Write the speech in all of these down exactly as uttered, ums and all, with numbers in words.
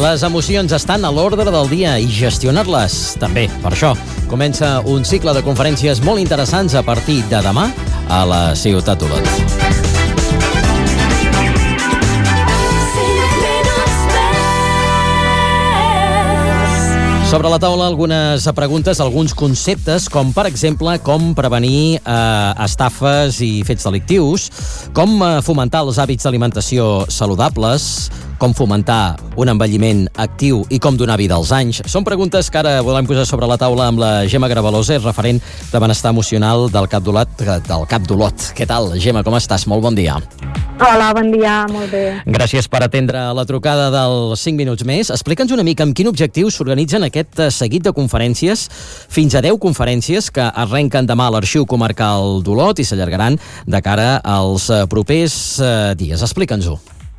Les emocions estan a l'ordre del dia i gestionar-les també. Per això comença un cicle de conferències molt interessants a partir de demà a la Ciutat d'Olot. Sobre la taula algunes preguntes, alguns conceptes, com per exemple com prevenir eh, estafes i fets delictius, com eh, fomentar els hàbits d'alimentació saludables, com fomentar un envelliment actiu i com donar vida als anys. Són preguntes que ara volem posar sobre la taula amb la Gemma Gravalosa, referent de benestar emocional del Cap d'Olot. Del Cap d'Olot. Què tal, Gemma, com estàs? Molt bon dia. Hola, bon dia, molt bé. Gràcies per atendre la trucada dels cinc minuts més. Explica'ns una mica amb quin objectiu s'organitzen aquest seguit de conferències, fins a deu conferències que arrenquen demà a l'Arxiu Comarcal d'Olot i s'allargaran de cara als propers eh, dies. Explica'ns-ho.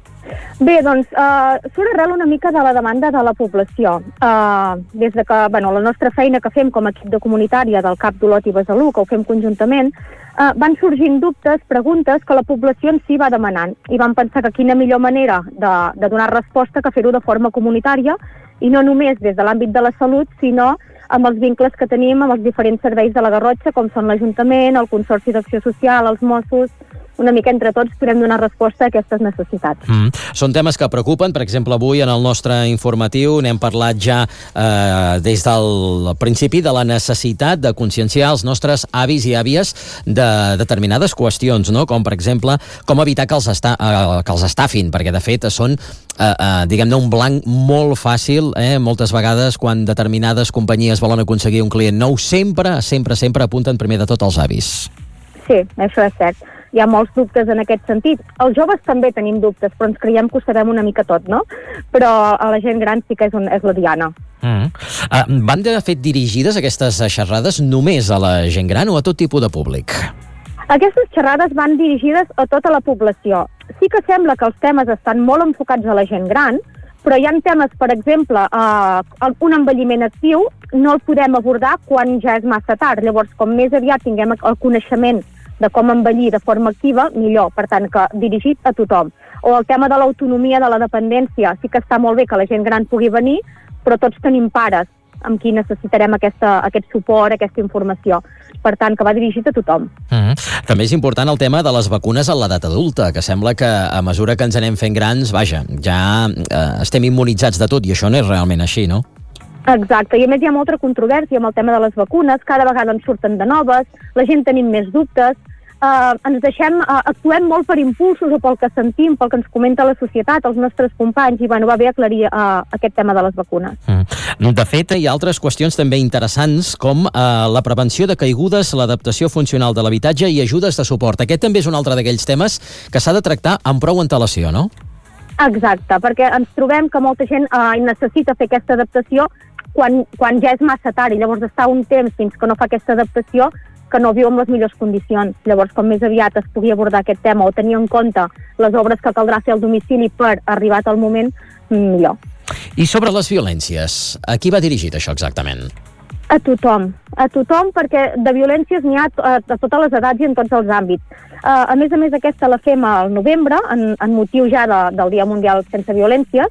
Bé, doncs, eh, surt arrel una mica de la demanda de la població. Eh, des de que, bueno, la nostra feina que fem com a equip de comunitària del Cap d'Olot i Besalú, que ho fem conjuntament, eh, van sorgint dubtes, preguntes que la població en si va demanant. I vam pensar que quina millor manera de, de donar resposta que fer-ho de forma comunitària, i no només des de l'àmbit de la salut, sinó amb els vincles que tenim amb els diferents serveis de la Garrotxa, com són l'Ajuntament, el Consorci d'Acció Social, els Mossos. Una mica entre tots podem donar resposta a aquestes necessitats. Mm. Són temes que preocupen. Per exemple, avui en el nostre informatiu n'hem parlat ja eh, des del principi de la necessitat de conscienciar els nostres avis i àvies de determinades qüestions, no? Com per exemple, com evitar que els, esta, eh, que els estafin, perquè de fet són eh, eh, diguem-ne un blanc molt fàcil, eh? Moltes vegades quan determinades companyies volen aconseguir un client nou, sempre, sempre, sempre apunten primer de tot els avis. Sí, això és cert. Hi ha molts dubtes en aquest sentit. Els joves també tenim dubtes, però ens creiem que ho sabem una mica tot, no? Però a la gent gran sí que és, un, és la diana. Mm. Uh, van de fet dirigides aquestes xerrades només a la gent gran o a tot tipus de públic? Aquestes xerrades van dirigides a tota la població. Sí que sembla que els temes estan molt enfocats a la gent gran, però hi ha temes, per exemple, eh, un envelliment actiu no el podem abordar quan ja és massa tard. Llavors, com més aviat tinguem el coneixement de com envellir de forma activa, millor, per tant, que dirigit a tothom. O el tema de l'autonomia, de la dependència, sí que està molt bé que la gent gran pugui venir, però tots tenim pares amb qui necessitarem aquesta, aquest suport, aquesta informació. Per tant, que va dirigit a tothom. Mm-hmm. També és important el tema de les vacunes a l'edat adulta, que sembla que a mesura que ens anem fent grans, vaja, ja eh, estem immunitzats de tot, i això no és realment així, no? Exacte, i a més hi ha molta controvèrsia amb el tema de les vacunes, cada vegada en surten de noves, la gent tenim més dubtes, Uh, ens deixem, uh, actuem molt per impulsos o pel que sentim, pel que ens comenta la societat, els nostres companys, i bueno, va bé aclarir uh, aquest tema de les vacunes. Mm. De fet, hi ha altres qüestions també interessants, com uh, la prevenció de caigudes, l'adaptació funcional de l'habitatge i ajudes de suport. Aquest també és un altre d'aquells temes que s'ha de tractar amb prou antelació, no? Exacte, perquè ens trobem que molta gent uh, necessita fer aquesta adaptació quan, quan ja és massa tard, i llavors està un temps fins que no fa aquesta adaptació que no viu en les millors condicions. Llavors, com més aviat es pugui abordar aquest tema o tenir en compte les obres que caldrà fer al domicili per arribat al moment, millor. I sobre les violències, a qui va dirigit això exactament? A tothom, a tothom, perquè de violències n'hi ha a, a totes les edats i en tots els àmbits. Uh, a més a més, aquesta la fem al novembre, en, en motiu ja de, del Dia Mundial Sense Violències,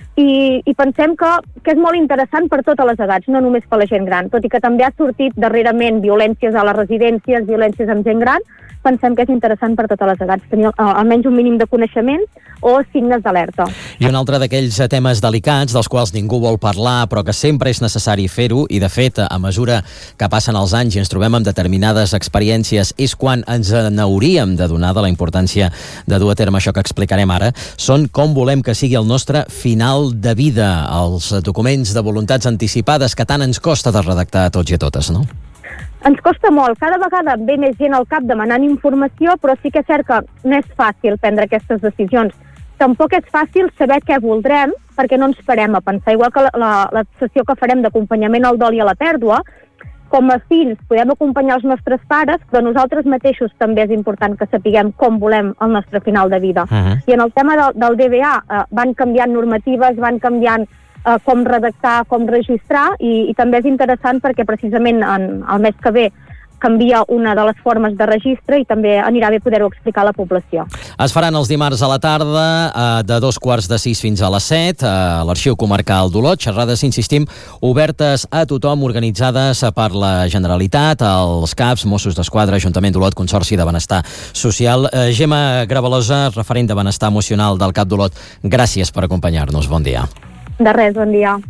I, i pensem que, que és molt interessant per totes les edats, no només per la gent gran, tot i que també ha sortit darrerament violències a les residències, violències amb gent gran, pensem que és interessant per totes les edats tenir uh, almenys un mínim de coneixement o signes d'alerta. I un altre d'aquells temes delicats dels quals ningú vol parlar però que sempre és necessari fer-ho, i de fet a mesura que passen els anys i ens trobem amb determinades experiències és quan ens n'hauríem de donar de la importància de dur a terme això que explicarem ara, són com volem que sigui el nostre final de vida, els documents de voluntats anticipades que tant ens costa de redactar a tots i a totes, no? Ens costa molt, cada vegada ve més gent al cap demanant informació, però sí que és cert que no és fàcil prendre aquestes decisions. Tampoc és fàcil saber què voldrem, perquè no ens parem a pensar. Igual que la, la, la sessió que farem d'acompanyament al dol i a la pèrdua, com a fills podem acompanyar els nostres pares, però nosaltres mateixos també és important que sapiguem com volem el nostre final de vida. Uh-huh. I en el tema del, del D B A eh, van canviant normatives, van canviant eh, com redactar, com registrar, i, i també és interessant perquè precisament en, el mes que ve canvia una de les formes de registre i també anirà bé poder-ho explicar a la població. Es faran els dimarts a la tarda eh, de dos quarts de sis fins a les set a l'Arxiu Comarcal d'Olot. Xerrades, insistim, obertes a tothom, organitzades per la Generalitat, els C A Ps, Mossos d'Esquadra, Ajuntament d'Olot, Consorci de Benestar Social. Eh, Gemma Gravalosa, referent de Benestar Emocional del C A P d'Olot, gràcies per acompanyar-nos. Bon dia. De res, bon dia.